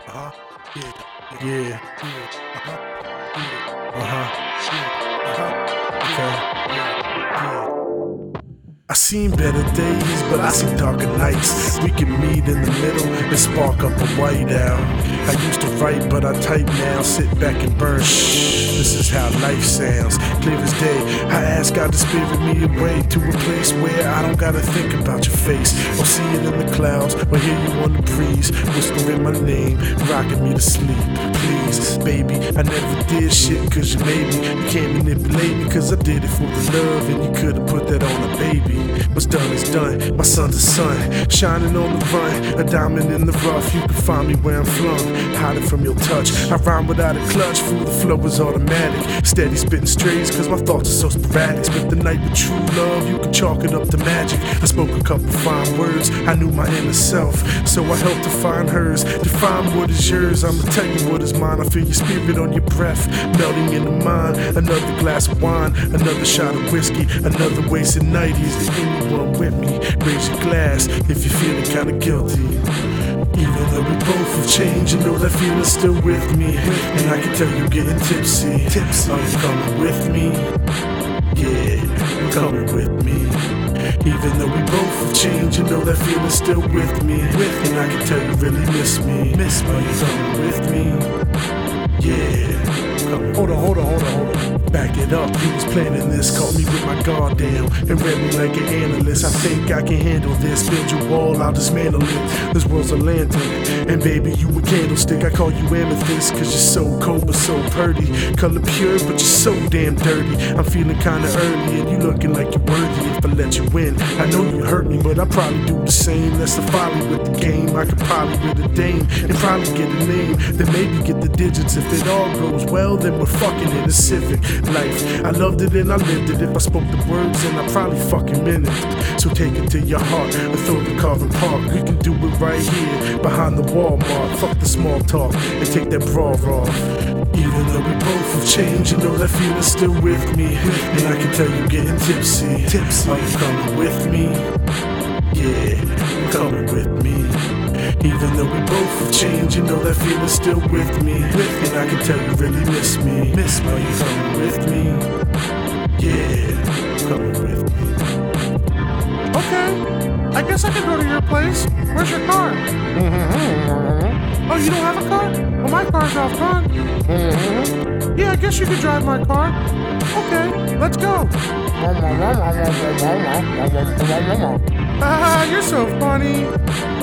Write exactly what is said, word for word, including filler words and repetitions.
Uh-huh. Yeah. Yeah. Uh-huh. Uh-huh. Uh-huh. Okay. Yeah. I seen better days, but I see darker nights. We can meet in the middle and spark up a whiteout. I used to write, but I type now. Sit back and burn. Shh, this is how life sounds. Clear as day. I ask God to spirit me away to a place where I don't gotta think about your face, or see it in the clouds, or hear you on the breeze, whispering my name, rocking me to sleep. Please, baby, I never did shit cause you made me. You can't manipulate me cause I did it for the love, and you could've put that on a baby. What's done is done, my son's a son, shining on the run, a diamond in the rough. You can find me where I'm flung, hiding from your touch. I rhyme without a clutch, through the flow is automatic. Steady spitting strays cause my thoughts are so sporadic. Spent the night with true love, you can chalk it up to magic. I spoke a couple fine words, I knew my inner self, so I helped to find hers. Define what is yours, I'ma tell you what is mine. I feel your spirit on your breath, melting in the mind. Another glass of wine, another shot of whiskey, another wasted night. Is there anyone with me? Raise your glass if you're feeling kinda guilty. Even though we both have changed, you know that feeling's still with me. And I can tell you getting tipsy. Tipsy. Are you coming with me? Yeah, you coming with me. Even though we both have changed, you know that feeling's still with me. And I can tell you really miss me. Miss me. Are you coming with me? Yeah. Hold on, hold on, hold on, hold on. Back it up, he was planning this. Caught me with my guard down and read me like an analyst. I think I can handle this. Build your wall, I'll dismantle it. This world's a lantern, and baby, you a candlestick. I call you amethyst, cause you're so cold but so pretty. Color pure, but you're so damn dirty. I'm feeling kinda early, and you looking like you're worthy. If I let you win, I know you hurt me, but I probably do the same. That's the folly with the game. I could probably with a dame and probably get a name, then maybe get the digits. If it all goes well, then we're fucking in the civic life. I loved it and I lived it. If I spoke the words, then I probably fucking meant it. So take it to your heart and throw the Carvin Park. We can do it right here behind the Walmart. Fuck the small talk and take that bra off. Even though we both have changed, you know that feeling's still with me. And I can tell you getting tipsy. Tipsy. Are you coming with me? Yeah, you coming with me. Even though we both have changed, you know that feeling's still with me. And I can tell you really miss me. Miss me. Are you coming with me? Yeah, you coming with me. Okay, I guess I can go to your place. Where's your car? Oh, you don't have a car? Well, my car's off front. Yeah, I guess you could drive my car. Okay, let's go. Ah, you're so funny.